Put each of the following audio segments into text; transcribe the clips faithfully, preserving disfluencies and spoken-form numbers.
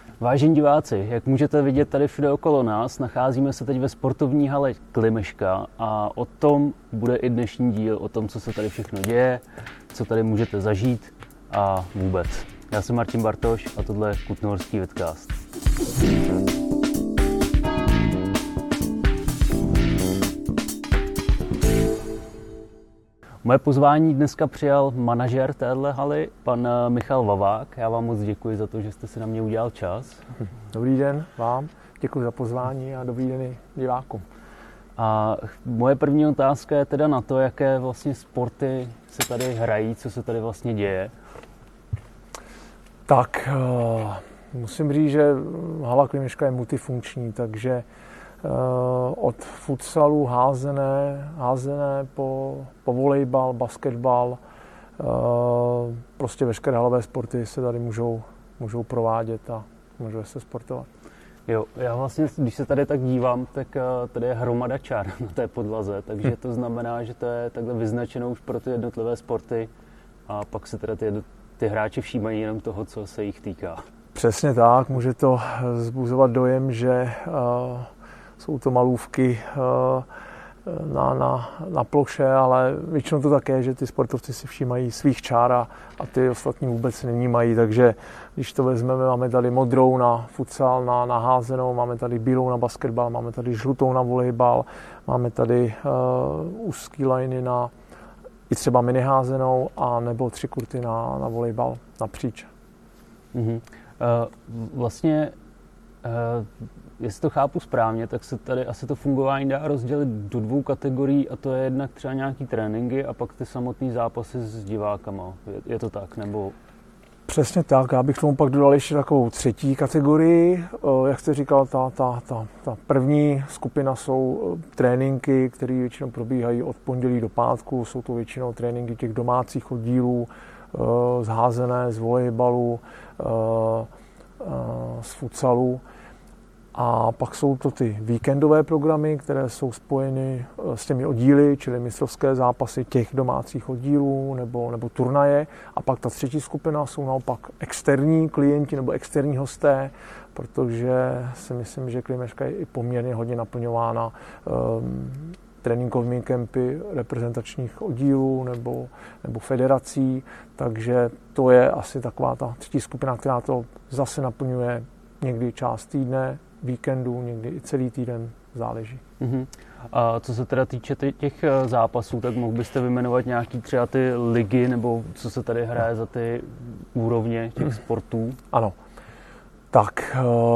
Vážení diváci, jak můžete vidět tady všude okolo nás, nacházíme se teď ve sportovní hale Klimeška a o tom bude i dnešní díl, o tom, co se tady všechno děje, co tady můžete zažít a vůbec. Já jsem Martin Bartoš a tohle je Kutnohorský vidcast. Moje pozvání dneska přijal manažer téhle haly, pan Michal Vavák. Já vám moc děkuji za to, že jste si na mě udělal čas. Dobrý den vám, děkuji za pozvání a dobrý den i divákům. A moje první otázka je teda na to, jaké vlastně sporty se tady hrají, co se tady vlastně děje. Tak, musím říct, že hala Klimeška je multifunkční, takže od futsalu, házené, házené po, po volejbal, basketbal, prostě veškeré halové sporty se tady můžou, můžou provádět a můžou se sportovat. Jo, já vlastně, když se tady tak dívám, tak tady je hromada čar na té podlaze, takže to znamená, že to je takhle vyznačeno už pro ty jednotlivé sporty a pak se teda ty, ty hráči všímají jenom toho, co se jich týká. Přesně tak, může to vzbuzovat dojem, že uh, jsou to malůvky uh, na, na, na ploše, ale většinou to také, že ty sportovci si všímají svých čár a, a ty ostatní vůbec nevnímají, takže když to vezmeme, máme tady modrou na futsal, na, na házenou, máme tady bílou na basketbal, máme tady žlutou na volejbal, máme tady uh, úzký liney na i třeba miniházenou a nebo tři kurty na, na volejbal napříč. Mm-hmm. Uh, vlastně uh, jestli to chápu správně, tak se tady asi to fungování dá rozdělit do dvou kategorií a to je jednak třeba nějaký tréninky a pak ty samotné zápasy s divákama. Je, je to tak, nebo? Přesně tak, já bych tomu pak dodal ještě takovou třetí kategorii. Jak jste říkal, ta, ta, ta, ta první skupina jsou tréninky, které většinou probíhají od pondělí do pátku. Jsou to většinou tréninky těch domácích oddílů, z házené, z volejbalu, z futsalu. A pak jsou to ty víkendové programy, které jsou spojeny s těmi oddíly, čili mistrovské zápasy těch domácích oddílů nebo, nebo turnaje. A pak ta třetí skupina jsou naopak externí klienti nebo externí hosté, protože si myslím, že Klimeška je i poměrně hodně naplňována um, tréninkovými kempy reprezentačních oddílů nebo, nebo federací. Takže to je asi taková ta třetí skupina, která to zase naplňuje někdy část týdne, víkendu, někdy i celý týden, záleží. Uh-huh. A co se teda týče těch zápasů, tak mohl byste vyjmenovat nějaký třeba ty ligy, nebo co se tady hraje za ty úrovně těch sportů? Ano. Tak,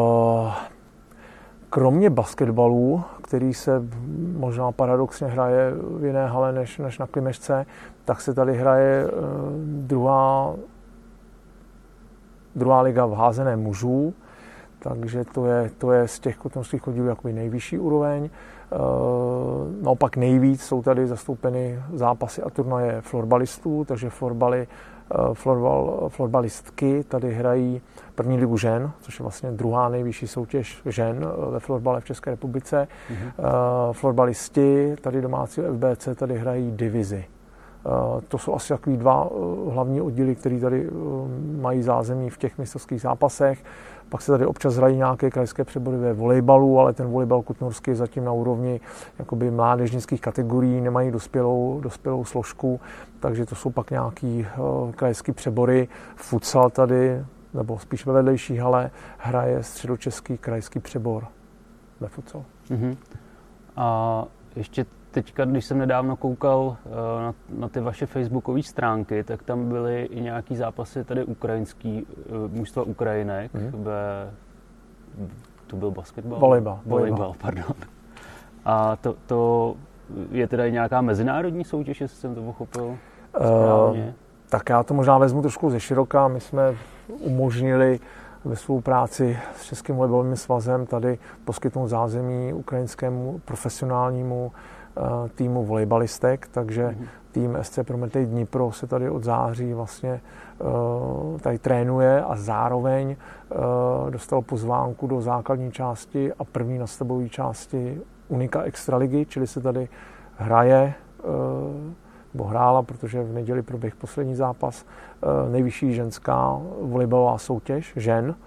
kromě basketbalu, který se možná paradoxně hraje v jiné hale než, než na Klimešce, tak se tady hraje druhá, druhá liga v házené mužů. Takže to je, to je z těch kutnohorských oddílů jakoby nejvyšší úroveň. E, naopak nejvíc jsou tady zastoupeny zápasy a turnaje florbalistů, takže florbaly, florbal, florbalistky tady hrají první ligu žen, což je vlastně druhá nejvyšší soutěž žen ve florbale v České republice. Mm-hmm. E, florbalisti tady domácího F B C tady hrají divizi. To jsou asi takový dva hlavní oddíly, které tady mají zázemí v těch mistrovských zápasech. Pak se tady občas hrají nějaké krajské přebory ve volejbalu, ale ten volejbal kutnohorský je zatím na úrovni jakoby mládežnických kategorií, nemají dospělou, dospělou složku, takže to jsou pak nějaký uh, krajské přebory. Futsal tady, nebo spíš ve vedlejší hale, hraje středočeský krajský přebor ve futsalu. Uh-huh. A ještě teďka, když jsem nedávno koukal na, na ty vaše facebookové stránky, tak tam byly i nějaký zápasy tady ukrajinský, mužstva Ukrajinek, mm. ve, to byl basketbal? Volejbal. Volejbal, pardon. A to, to je teda nějaká mezinárodní soutěž, jestli jsem to pochopil správně? Uh, tak já to možná vezmu trošku ze široka. My jsme umožnili ve spolupráci s Českým volejbalovým svazem tady poskytnout zázemí ukrajinskému profesionálnímu týmu volejbalistek, takže mm-hmm. tým S C Prometej Dnipro se tady od září vlastně tady trénuje a zároveň dostal pozvánku do základní části a první nastavové části Unika Extraligy, čili se tady hraje, nebo hrála, protože v neděli proběh poslední zápas, nejvyšší ženská volejbalová soutěž žen,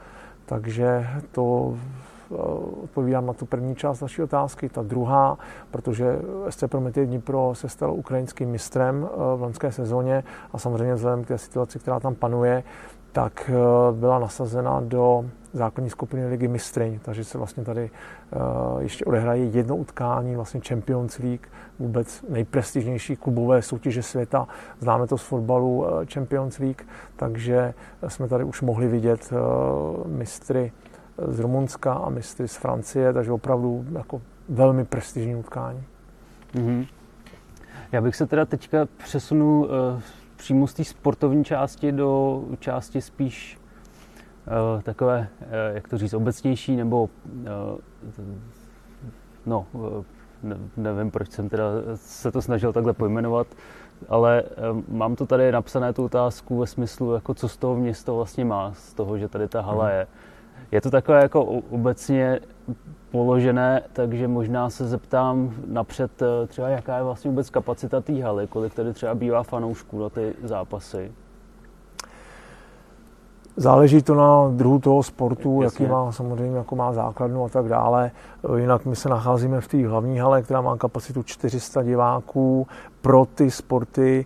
Takže to odpovídám na tu první část vaší otázky. Ta druhá, protože S C Prometej Dnipro se stal ukrajinským mistrem v loňské sezóně a samozřejmě vzhledem k té situaci, která tam panuje, tak byla nasazena do základní skupiny ligy mistryň, takže se vlastně tady ještě odehraje jedno utkání, vlastně Champions League, vůbec nejprestižnější klubové soutěže světa. Známe to z fotbalu Champions League, takže jsme tady už mohli vidět mistry z Rumunska a mistry z Francie, takže opravdu jako velmi prestižní utkání. Mm-hmm. Já bych se teda teďka přesunul uh, přímo z té sportovní části do části spíš uh, takové, uh, jak to říct, obecnější, nebo uh, no, uh, ne, nevím, proč jsem teda se to snažil takhle pojmenovat, ale uh, mám to tady napsané tu otázku ve smyslu, jako co z toho město vlastně má, z toho, že tady ta hala mm. je. Je to takové jako obecně položené, takže možná se zeptám napřed třeba, jaká je vlastně vůbec kapacita té haly, kolik tady třeba bývá fanoušků na ty zápasy. Záleží to na druhu toho sportu, Jasně. jaký má samozřejmě, jako má základnu a tak dále. Jinak my se nacházíme v té hlavní hale, která má kapacitu čtyři sta diváků pro ty sporty,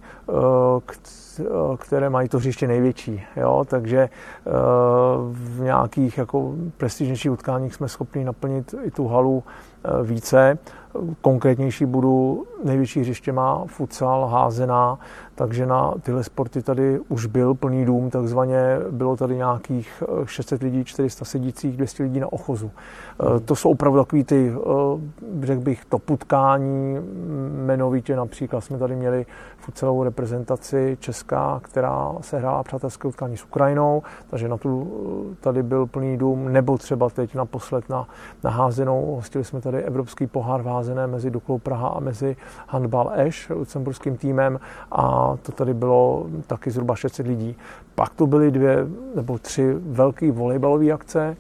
které mají to hřiště největší. Jo? Takže v nějakých jako prestižnějších utkáních jsme schopni naplnit i tu halu více. Konkrétnější budu, největší hřiště má futsal, házená, takže na tyhle sporty tady už byl plný dům, takzvaně bylo tady nějakých šest set lidí, čtyři sta sedících, dvě stě lidí na ochozu. Hmm. To jsou opravdu takový ty, řekl bych, top utkání, jmenovitě například jsme tady měli futsalovou reprezentaci Česká, která se hrála přátelské utkání s Ukrajinou, takže na tu tady byl plný dům, nebo třeba teď naposled na, na házenou, hostili jsme tady Evropský pohár v házené mezi Duklou Praha a mezi Handball Eš, lucemburským týmem, a to tady bylo taky zhruba šest set lidí. Pak to byly dvě nebo tři velké volejbalové akce,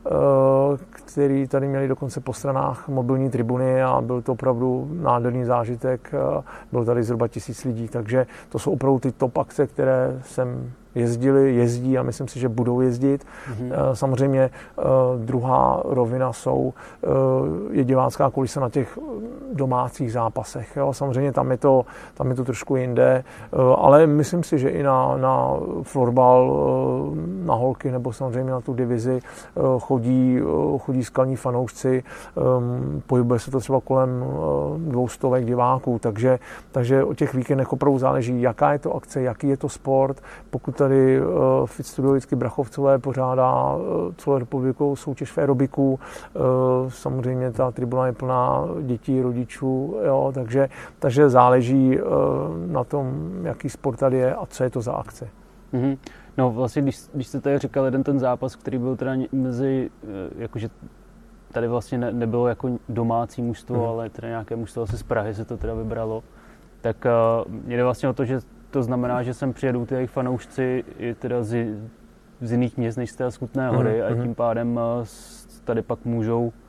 který tady měli dokonce po stranách mobilní tribuny a byl to opravdu nádherný zážitek. Bylo tady zhruba tisíc lidí, takže to jsou opravdu ty top akce, které jsem jezdili, jezdí a myslím si, že budou jezdit. Mm-hmm. Samozřejmě druhá rovina jsou je divácká kulisa na těch domácích zápasech. Jo. Samozřejmě tam je, to, tam je to trošku jinde, ale myslím si, že i na, na florbal, na holky nebo samozřejmě na tu divizi chodí, chodí skalní fanoušci. Pohybuje se to třeba kolem dvoustovek diváků, takže, takže o těch víkendech opravdu záleží, jaká je to akce, jaký je to sport. Pokud tady Fit Studio vždycky Brachovcové pořádá celou republikou soutěž v aerobiku. Samozřejmě ta tribuna je plná dětí, rodičů, jo, takže, takže záleží na tom, jaký sport tady je a co je to za akce. Mm-hmm. No vlastně, když, když jste tady říkal jeden ten zápas, který byl teda mezi, jakože tady vlastně ne, nebylo jako domácí mužstvo, mm-hmm. ale teda nějaké mužstvo asi z Prahy se to teda vybralo, tak uh, jde vlastně o to, že to znamená, že sem přijedou ty jejich fanoušci i teda z, z jiných měst než z té Kutné Hory mm-hmm. a tím pádem tady pak můžou uh,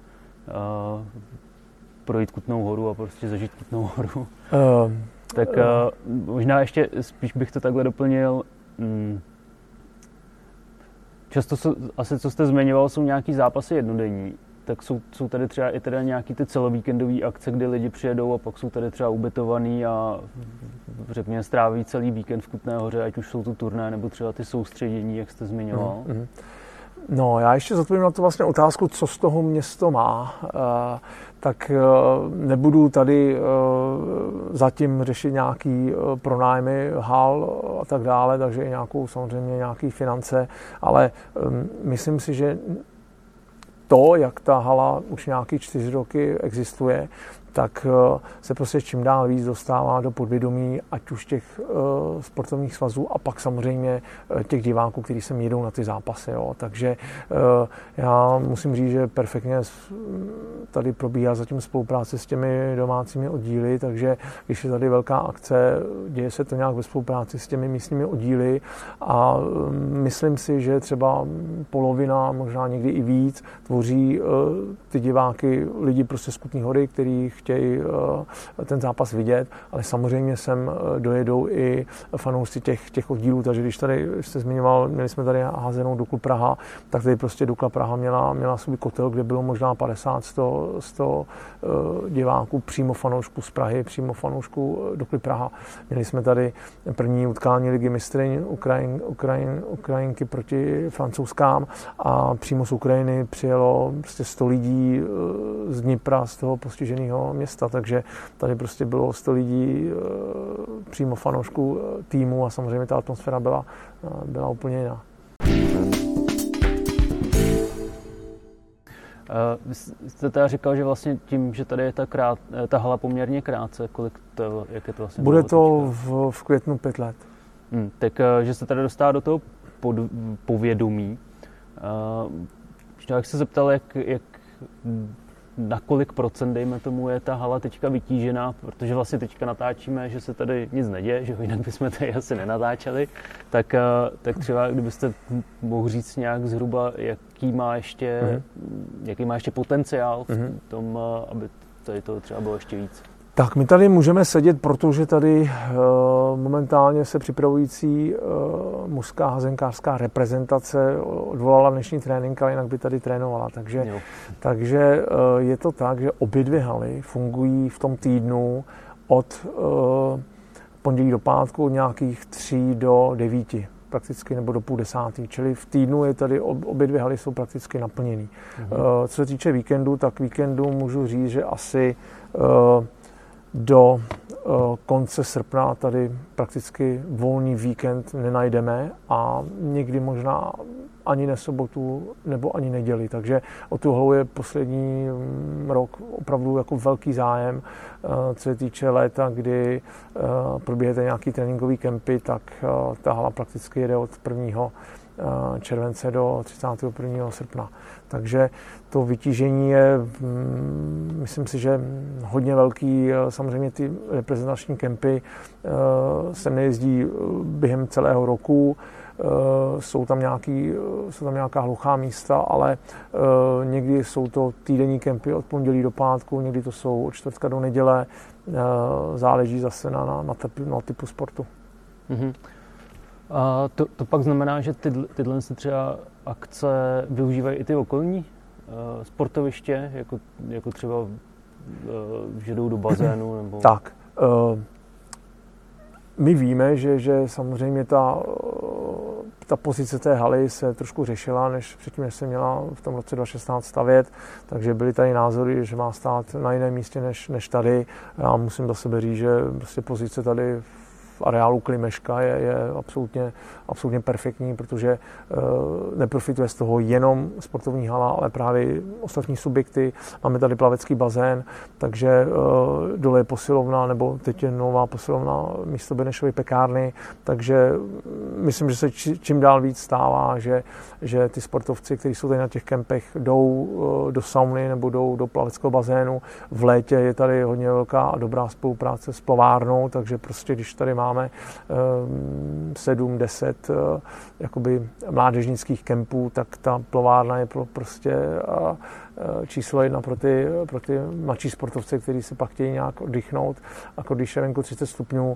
projít Kutnou Horu a prostě zažít Kutnou Horu. Uh, tak uh, možná ještě spíš bych to takhle doplnil. Hmm. Často, jsou, asi co jste zmiňoval, jsou nějaký zápasy jednodenní. Tak jsou, jsou tady třeba i teda nějaký ty celovíkendové akce, kdy lidi přijedou a pak jsou tady třeba ubytovaný a řekněme stráví celý víkend v Kutné Hoře, ať už jsou to turné nebo třeba ty soustředění, jak jste zmiňoval. Mm-hmm. No, já ještě zodpovím na to vlastně otázku, co z toho město má. E, tak e, nebudu tady e, zatím řešit nějaký e, pronájmy hal a tak dále, takže i nějakou samozřejmě nějaký finance, ale e, myslím si, že to, jak ta hala už nějaký čtyři roky existuje, tak se prostě čím dál víc dostává do podvědomí, ať už těch uh, sportovních svazů a pak samozřejmě uh, těch diváků, kteří sem jedou na ty zápasy. Jo. Takže uh, já musím říct, že perfektně tady probíhá zatím spolupráce s těmi domácími oddíly, takže když je tady velká akce, děje se to nějak ve spolupráci s těmi místními oddíly a um, myslím si, že třeba polovina, možná někdy i víc, tvoří uh, ty diváky lidi prostě z Kutné Hory, který chtějí ten zápas vidět, ale samozřejmě sem dojedou i fanoušci těch, těch oddílů, takže když tady jste zmiňoval, měli jsme tady házenou Duklu Praha, tak tady prostě Dukla Praha měla, měla svůj kotel, kde bylo možná padesát sto, sto diváků, přímo fanoušků z Prahy, přímo fanoušků Dukly Praha. Měli jsme tady první utkání ligy mistryň Ukrajin, Ukrajin, Ukrajinky proti francouzskám a přímo z Ukrajiny přijelo prostě sto lidí z Dnipra, z toho postiženého města, takže tady prostě bylo sto lidí přímo fanoušků týmu a samozřejmě ta atmosféra byla, byla úplně jiná. Vy jste teda říkal, že vlastně tím, že tady je ta, krát, ta hala poměrně krátce, kolik to, jak je to vlastně? Bude to v, v květnu pět let. Hmm, tak, že se tady dostává do toho pod, povědomí. Jak se zeptal, jak, jak na kolik procent, dejme tomu, je ta hala teďka vytížená, protože vlastně teďka natáčíme, že se tady nic neděje, že jinak bychom tady asi nenatáčeli, tak, tak třeba kdybyste mohl říct nějak zhruba, jaký má ještě, mm-hmm. jaký má ještě potenciál v mm-hmm. tom, aby tady to třeba bylo ještě víc. Tak my tady můžeme sedět, protože tady uh, momentálně se připravující uh, mužská hazenkářská reprezentace odvolala dnešní trénink, ale jinak by tady trénovala. Takže, takže uh, je to tak, že obě dvě haly fungují v tom týdnu od uh, pondělí do pátku od nějakých tří do devíti prakticky, nebo do půl desátý. Čili v týdnu je tady, obě dvě haly jsou prakticky naplněný. Mhm. Uh, co se týče víkendu, tak víkendu můžu říct, že asi uh, do uh, konce srpna tady prakticky volný víkend nenajdeme a někdy možná ani ne sobotu nebo ani neděli. Takže o tu halu je poslední rok opravdu jako velký zájem. Uh, co se týče léta, kdy uh, probíhají nějaký tréninkový kempy, tak uh, ta hala prakticky jede od prvního července do třicátého prvního srpna. Takže to vytížení je, myslím si, že hodně velký. Samozřejmě ty reprezentační kempy se nejezdí během celého roku. Jsou tam, nějaký, jsou tam nějaká hluchá místa, ale někdy jsou to týdenní kempy od pondělí do pátku, někdy to jsou od čtvrtka do neděle. Záleží zase na, na, na, typu, na typu sportu. Mm-hmm. A to, to pak znamená, že ty, tyhle třeba akce využívají i ty okolní uh, sportoviště, jako, jako třeba, uh, že jdou do bazénu? Nebo... Tak, uh, my víme, že, že samozřejmě ta, uh, ta pozice té haly se trošku řešila, než předtím, než se měla v tom roce dva tisíce šestnáct stavět, takže byly tady názory, že má stát na jiném místě než, než tady. Já musím za sebe říct, že prostě pozice tady v areálu Klimeška je, je absolutně, absolutně perfektní, protože uh, neprofituje z toho jenom sportovní hala, ale právě ostatní subjekty. Máme tady plavecký bazén, takže uh, dole je posilovna, nebo teď je nová posilovna místo Benešovy pekárny, takže myslím, že se či, čím dál víc stává, že, že ty sportovci, kteří jsou tady na těch kempech, jdou uh, do sauny nebo jdou do plaveckého bazénu. V létě je tady hodně velká a dobrá spolupráce s plovárnou, takže prostě když tady má máme sedm, deset jakoby mládežnických kempů, tak ta plovárna je pro prostě číslo jedna pro ty, pro ty mladší sportovce, kteří se pak chtějí nějak oddychnout, jako když je venku třicet stupňů.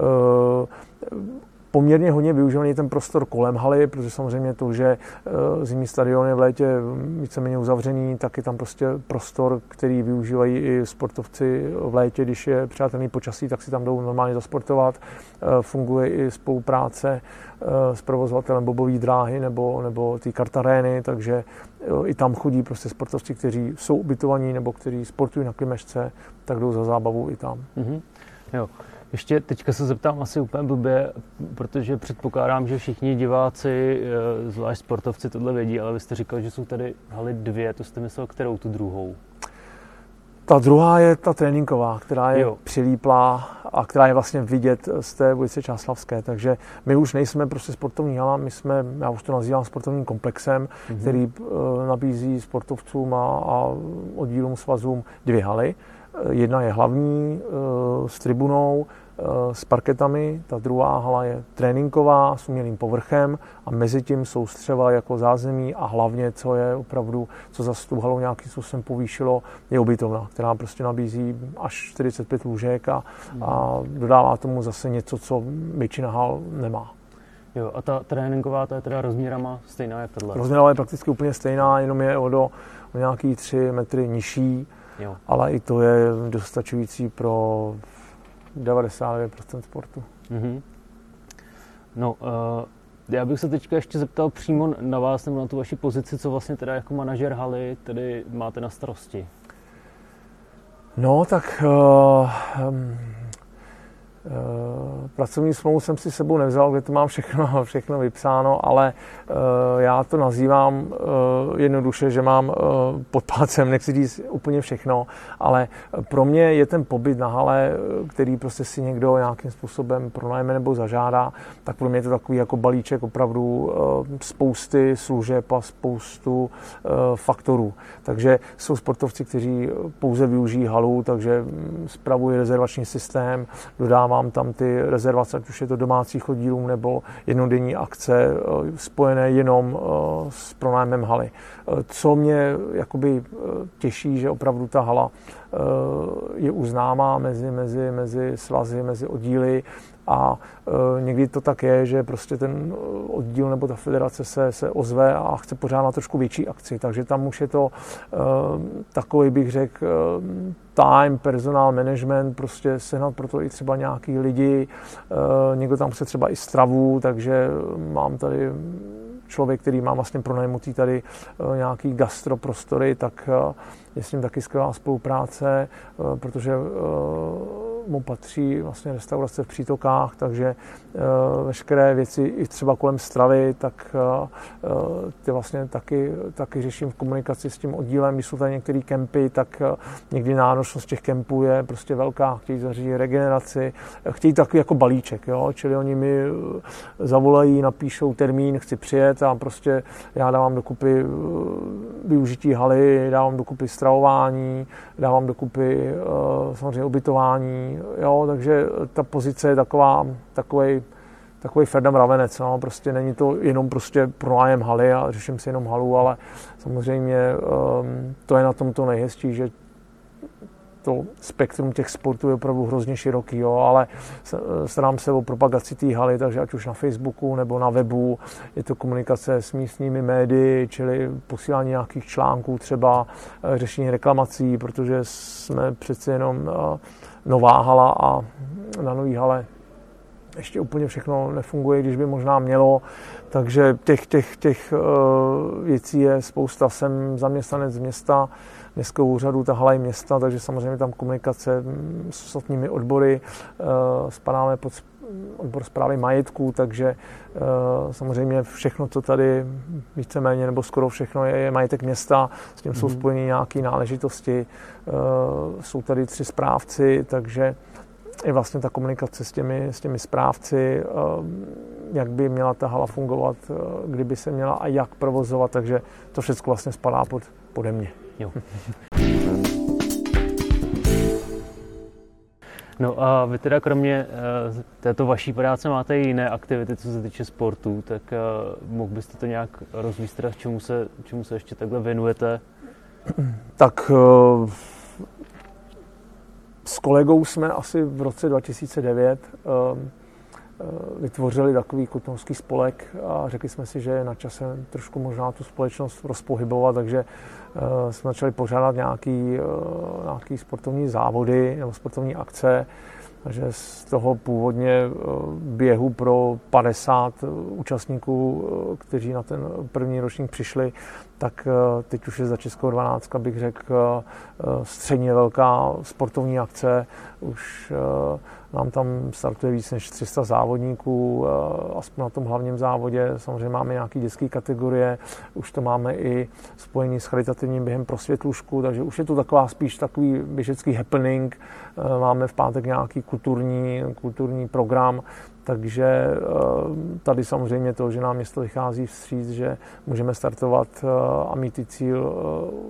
Poměrně hodně využívaný ten prostor kolem haly, protože samozřejmě to, že zimní stadion je v létě víceméně uzavřený, tak je tam prostě prostor, který využívají i sportovci v létě, když je přátelný počasí, tak si tam jdou normálně zasportovat. Funguje i spolupráce s provozovatelem bobové dráhy nebo, nebo ty kartarény, takže i tam chodí prostě sportovci, kteří jsou ubytovaní nebo kteří sportují na Klimešce, tak jdou za zábavu i tam. Mm-hmm. Jo. Ještě teďka se zeptám asi úplně blbě, protože předpokládám, že všichni diváci, zvlášť sportovci, tohle vědí, ale vy jste říkal, že jsou tady haly dvě, to jste myslel, kterou tu druhou? Ta druhá je ta tréninková, která je jo. přilíplá a která je vlastně vidět z té ulice Čáslavské, takže my už nejsme prostě sportovní hala, my jsme, já už to nazývám sportovním komplexem, mm-hmm. který uh, nabízí sportovcům a, a oddílům svazům dvě haly. Jedna je hlavní uh, s tribunou, s parketami, ta druhá hala je tréninková s umělým povrchem a mezi tím jsou střeva jako zázemí a hlavně, co je opravdu, co zase tu halu nějakým způsobem povýšilo, je ubytovna, která prostě nabízí až čtyřicet pět lůžek a, a dodává tomu zase něco, co většina hal nemá. Jo, a ta tréninková, ta je teda rozměrama stejná jak tohle? Rozměrama je prakticky úplně stejná, jenom je o, do, o nějaký tři metry nižší, jo. Ale i to je dostačující pro devadesát devět procent sportu. Mm-hmm. No, uh, já bych se teďka ještě zeptal přímo na vás nebo na tu vaši pozici, co vlastně teda jako manažer haly tedy máte na starosti? No, tak uh, um, Uh, pracovní smlouvu jsem si sebou nevzal, kde to mám všechno, všechno vypsáno, ale uh, já to nazývám uh, jednoduše, že mám uh, pod palcem, nechci říct úplně všechno, ale pro mě je ten pobyt na hale, který prostě si někdo nějakým způsobem pronajme nebo zažádá, tak pro mě je to takový jako balíček opravdu uh, spousty služeb a spoustu uh, faktorů. Takže jsou sportovci, kteří pouze využijí halu, takže spravují rezervační systém, dodávám mám tam ty rezervace, ať už je to domácích oddílů nebo jednodenní akce spojené jenom s pronájmem haly. Co mě jakoby těší, že opravdu ta hala je uznámá mezi, mezi, mezi svazy, mezi oddíly a e, někdy to tak je, že prostě ten oddíl nebo ta federace se, se ozve a chce pořádat trošku větší akci, takže tam už je to e, takový, bych řekl, e, time, personal management, prostě sehnat pro to i třeba nějaký lidi, e, někdo tam chce třeba i stravu, takže mám tady člověk, který má vlastně pronajmutý tady e, nějaký gastroprostory, tak e, je s ním taky skvělá spolupráce, e, protože e, mu patří vlastně restaurace v Přítokách, takže e, veškeré věci i třeba kolem stravy, tak e, ty vlastně taky, taky řeším v komunikaci s tím oddílem. Když jsou tady některé kempy, tak e, někdy náročnost těch kempů je prostě velká, chtějí zařídit regeneraci, chtějí takový jako balíček, jo? Čili oni mi zavolají, napíšou termín, chci přijet a prostě já dávám dokupy využití haly, dávám dokupy stravování, dávám dokupy e, samozřejmě ubytování. Jo, takže ta pozice je taková, takovej, takový Ferda Mravenec, no, prostě není to jenom prostě pronájem haly a řeším si jenom halu, ale samozřejmě um, to je na tom to nejhezčí, že to spektrum těch sportů je opravdu hrozně široký, jo, ale starám se o propagaci té haly, takže ať už na Facebooku nebo na webu, je to komunikace s místními médii, čili posílání nějakých článků, třeba řešení reklamací, protože jsme přece jenom nová hala a na nový hale ještě úplně všechno nefunguje, když by možná mělo, takže těch, těch, těch věcí je spousta. Jsem zaměstnanec z města, městského úřadu, ta hala je města, takže samozřejmě tam komunikace s ostatními odbory, spadáme pod odbor správy majetku, takže samozřejmě všechno, co tady víceméně, nebo skoro všechno je, je majetek města, s tím mm-hmm. jsou spojeny nějaké náležitosti, jsou tady tři správci, takže je vlastně ta komunikace s těmi, s těmi správci, jak by měla ta hala fungovat, kdyby se měla a jak provozovat, takže to všechno vlastně spadá pod, pode mě. Jo. No a vy teda kromě uh, této vaší práce máte i jiné aktivity, co se týče sportu, tak uh, mohl byste to nějak rozvíct, teda, čemu se, čemu se ještě takhle věnujete? Tak uh, s kolegou jsme asi v roce dva tisíce devět uh, vytvořili takový kutnovský spolek a řekli jsme si, že je na čase trošku možná tu společnost rozpohybovat, takže uh, jsme začali pořádat nějaký, uh, nějaký sportovní závody nebo sportovní akce. Takže z toho původně běhu pro padesát účastníků, kteří na ten první ročník přišli, tak teď už je za Českou dvanáctka, bych řekl, středně velká sportovní akce. Už nám tam startuje víc než tři sta závodníků, aspoň na tom hlavním závodě. Samozřejmě máme nějaké dětské kategorie, už to máme i spojení s charitativním během pro světlušku, takže už je to taková spíš takový běžecký happening. Máme v pátek nějaký kulturní, kulturní program, takže tady samozřejmě to, že nám město vychází vstříc, že můžeme startovat a mít i cíl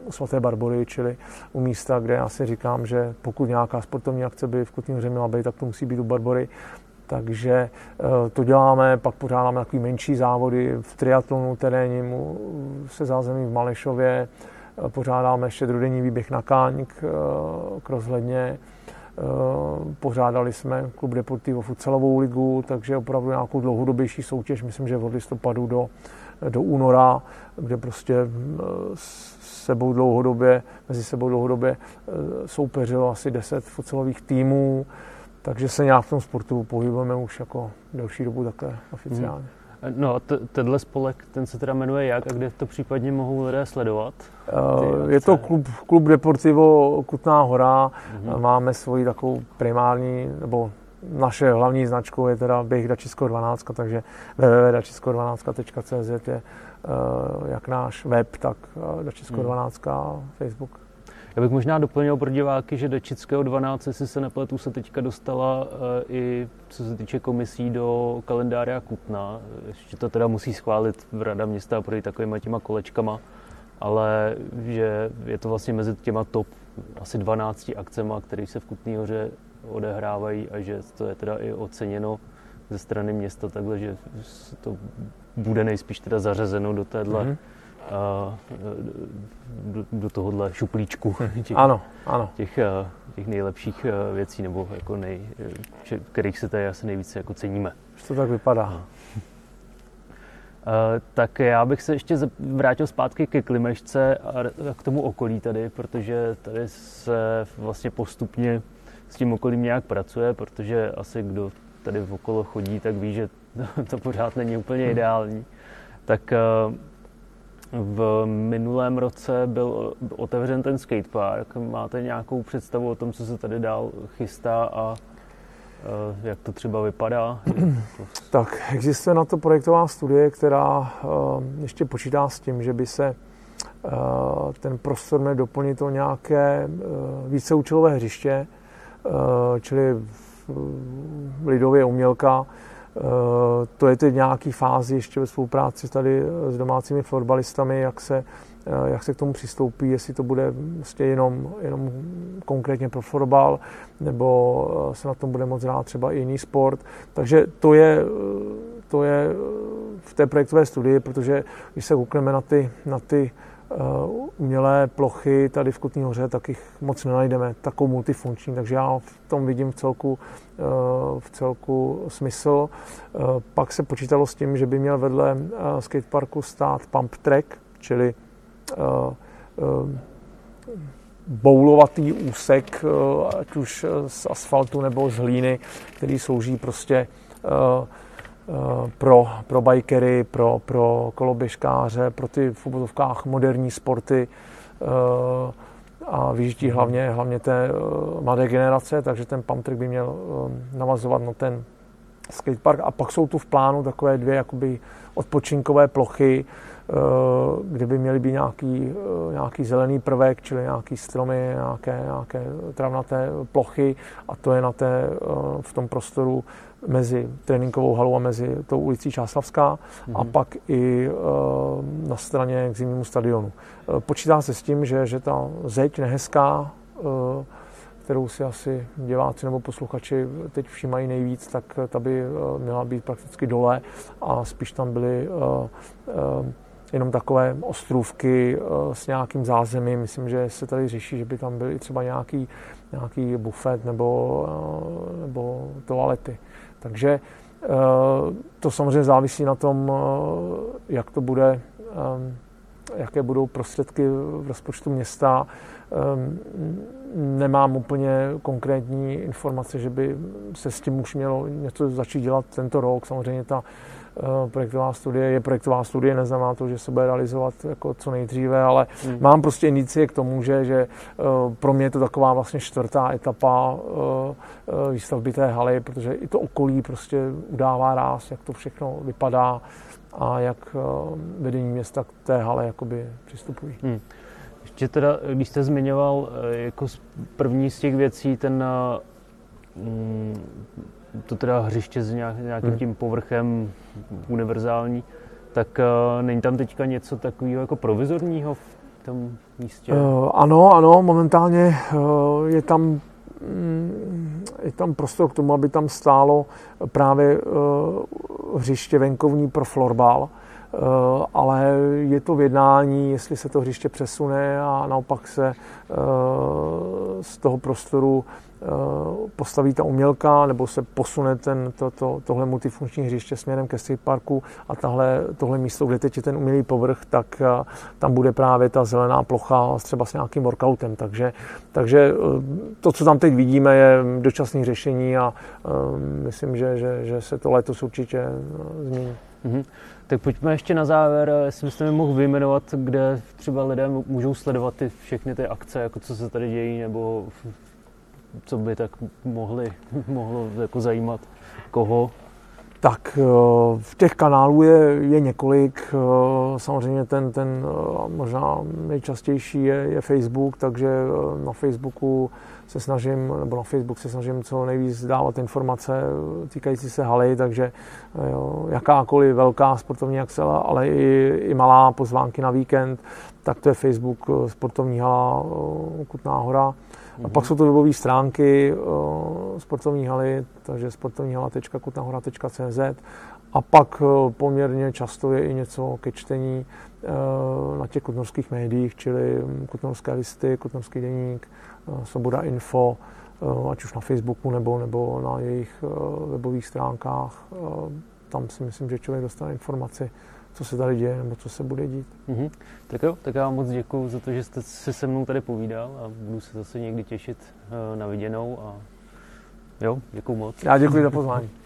u svaté Barbory, čili u místa, kde já si říkám, že pokud nějaká sportovní akce by v Kutní Hoře měla být, tak to musí být u Barbory. Takže to děláme, pak pořádáme takový menší závody v triatlonu terénnímu se zázemím v Malešově, pořádáme štědrodenní výběh na Káň k, k rozhledně, pořádali jsme Klub Deportivo futsalovou ligu, takže opravdu nějakou dlouhodobější soutěž, myslím, že od listopadu do, do února, kde prostě sebou dlouhodobě, mezi sebou dlouhodobě soupeřilo asi deset futsalových týmů, takže se nějak v tom sportu pohybujeme už jako delší dobu takhle oficiálně. Hmm. No a t- tenhle spolek, ten se teda jmenuje jak a kde to případně mohou lidé sledovat? Uh, je to klub, klub Deportivo Kutná Hora. Hmm. Máme svoji takovou primární, nebo naše hlavní značkou je teda běh Dačisko dvanáct, takže w w w tečka dačisko dvanáct tečka c z je uh, jak náš web, tak uh, Dačisko dvanáct a Facebook. Já bych možná doplnil pro diváky, že Dačického dvanáct, jestli se nepletu, se teďka dostala i co se týče komisí do kalendáře Kutna. Ještě to teda musí schválit v Rada města a projít takovýma těma kolečkama, ale že je to vlastně mezi těma top asi dvanácti akcema, které se v Kutné Hoře odehrávají a že to je teda i oceněno ze strany města takhle, že to bude nejspíš teda zařazeno do téhle mm-hmm. A do, do tohohle šuplíčku těch, ano, ano. Těch, těch nejlepších věcí, nebo jako nej, kterých se tady asi nejvíce jako ceníme. Už to tak vypadá. No. Tak já bych se ještě vrátil zpátky ke Klimešce a k tomu okolí tady, protože tady se vlastně postupně s tím okolím nějak pracuje, protože asi kdo tady okolo chodí, tak ví, že to pořád není úplně ideální. Tak v minulém roce byl otevřen ten skatepark. Máte nějakou představu o tom, co se tady dál chystá a jak to třeba vypadá? Tak existuje na to projektová studie, která ještě počítá s tím, že by se ten prostor měl doplnit o nějaké víceúčelové hřiště, čili lidově umělka. To je teď v nějaké fázi ještě ve spolupráci tady s domácími florbalistami, jak se, jak se k tomu přistoupí, jestli to bude vlastně jenom, jenom konkrétně pro florbal, nebo se na tom bude moc hrát třeba i jiný sport. Takže to je, to je v té projektové studii, protože když se koukneme na ty, na ty umělé plochy tady v Kutné Hoře, tak jich moc nenajdeme, takovou multifunkční, takže já v tom vidím v celku, v celku smysl. Pak se počítalo s tím, že by měl vedle skateparku stát pump track, čili boulovatý úsek, ať už z asfaltu nebo z hlíny, který slouží prostě pro, pro bikery, pro, pro koloběžkáře, pro ty v uvozovkách moderní sporty a vyjíždí hlavně, hlavně té mladé generace, takže ten pump track by měl navazovat na ten skatepark. A pak jsou tu v plánu takové dvě jakoby odpočinkové plochy, kde by měly být nějaký, nějaký zelený prvek, čili nějaký stromy, nějaké, nějaké travnaté plochy, a to je na té, v tom prostoru mezi tréninkovou halou a mezi tou ulicí Čáslavská, mm-hmm. a pak i na straně k zimnímu stadionu. Počítá se s tím, že, že ta zeď nehezká, kterou si asi diváci nebo posluchači teď všímají nejvíc, tak ta by měla být prakticky dole a spíš tam byly jenom takové ostrůvky s nějakým zázemím. Myslím, že se tady řeší, že by tam byl i třeba nějaký, nějaký bufet nebo, nebo toalety. Takže to samozřejmě závisí na tom, jak to bude, jaké budou prostředky v rozpočtu města. Nemám úplně konkrétní informace, že by se s tím už mělo něco začít dělat tento rok. Samozřejmě ta projektová studie je projektová studie, neznamená to, že se bude realizovat jako co nejdříve, ale hmm. mám prostě indicie k tomu, že, že pro mě je to taková vlastně čtvrtá etapa výstavby té haly, protože i to okolí prostě udává ráz, jak to všechno vypadá a jak vedení města k té hale jakoby přistupují. Hmm. Ještě teda, když jste zmiňoval jako první z těch věcí ten mm, to teda hřiště s nějakým hmm. tím povrchem univerzální, tak uh, není tam teďka něco takového jako provizorního v tom místě? Uh, ano, ano, momentálně uh, je tam je tam prostor k tomu, aby tam stálo právě uh, hřiště venkovní pro florbal, uh, ale je to v jednání, jestli se to hřiště přesune a naopak se uh, z toho prostoru uh, postaví ta umělka, nebo se posune ten, to, to, tohle multifunkční hřiště směrem ke street parku a tahle, tohle místo, kde teď je ten umělý povrch, tak uh, tam bude právě ta zelená plocha třeba s nějakým workoutem. Takže, takže uh, to, co tam teď vidíme, je dočasné řešení a uh, myslím, že, že, že se to letos určitě uh, změní. Mm-hmm. Tak pojďme ještě na závěr, jestli byste mi mohl vyjmenovat, kde třeba lidé můžou sledovat ty, všechny ty akce, jako co se tady dějí, nebo co by tak mohli, mohlo jako zajímat koho? Tak v těch kanálů je, je několik, samozřejmě ten, ten možná nejčastější je, je Facebook, takže na Facebooku se snažím, nebo na Facebook se snažím co nejvíc dávat informace týkající se haly, takže jo, jakákoliv velká sportovní akce, ale i, i malá pozvánky na víkend, tak to je Facebook sportovní hala Kutná Hora. A pak jsou to webové stránky uh, sportovní haly, takže sportovní hala tečka kutnahora tečka cé zet a pak uh, poměrně často je i něco ke čtení uh, na těch kutnovských médiích, čili Kutnovské listy, Kutnovský deník, uh, Svoboda info, uh, ať už na Facebooku nebo, nebo na jejich uh, webových stránkách. Uh, tam si myslím, že člověk dostane informaci, co se tady děje nebo co se bude dít. Mm-hmm. Tak jo, tak já vám moc děkuju za to, že jste si se mnou tady povídal a budu se zase někdy těšit uh, na viděnou a jo, děkuju moc. Já děkuji za pozvání.